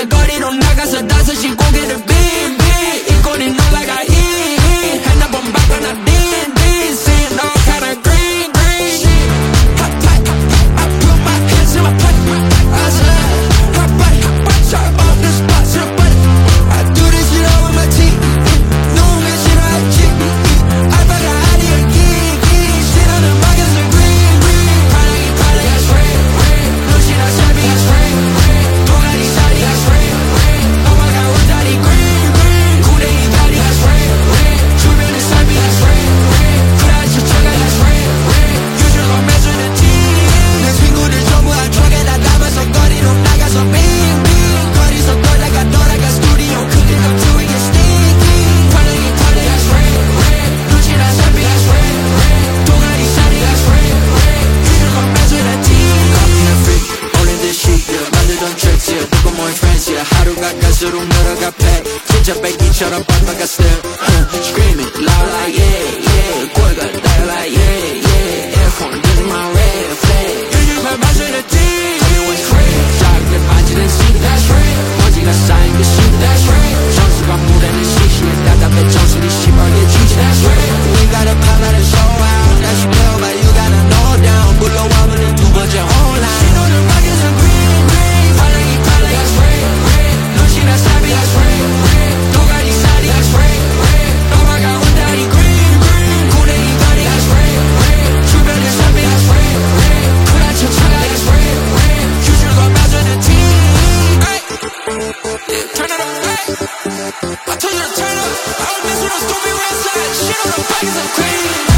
밟아서 거리로 나가서 5시 고개를 빙빙 입꼬리 놀라가 히 핸드폰 바꿔놔 딘딘 Seeing all kind of green green shit Hot pipe, I put my hands in my pocket I said, hot pipe, try on the spot, so buddy I do this shit all with my teeth No man shit I cheat I better out of your geek Shit on the markets of green green Probably got red No shit I said me got red 도가니 샤리 got red 너만 가 원자리 green green 구레이 가리 got red 주변에 삶이 got red 그라시 쳐가 got red 유주로 measure the team 내 친구들 전부 한 truck에 다 담아서 거리로 나가서 빙빙 거리서 돌아가 스튜디오 cooking up till we get stinky probably got red 눈치 나 삶이 got red 도가니 샤리 got red 유주로 measure the team Call me a freak, only this shit yeah 만들던 tricks yeah 누구 more friends yeah 하루가 갈수록 늘어가 pack 진짜 뺏기처럼 뻗어가 still Screaming loud like yeah yeah 꼴가 나요 like yeah yeah airphone this is my red flag 유주로 measure the team Tell me what's red 작게 만지는 seat that's red 먼지가 쌓인 그 seat that's red 정수가 무대는 시시해 답답해 정수리 시뻘게 주지 that's red We gotta pop out and show out That you know but you gotta know down 불러와보는 두 번째 online 신호는 막에서 green green 반응이 that's red 눈치나 사비 that's red 도가니 샤리 that's red 넘어가 온다리 green green 구레이 가리 that's red 주변에 삶이 that's red 그라쳐 차가 that's red 유주로 measure the team Yeah, turn it up, I told you to turn up I don't mess with those stupid red side Shit on the pockets of green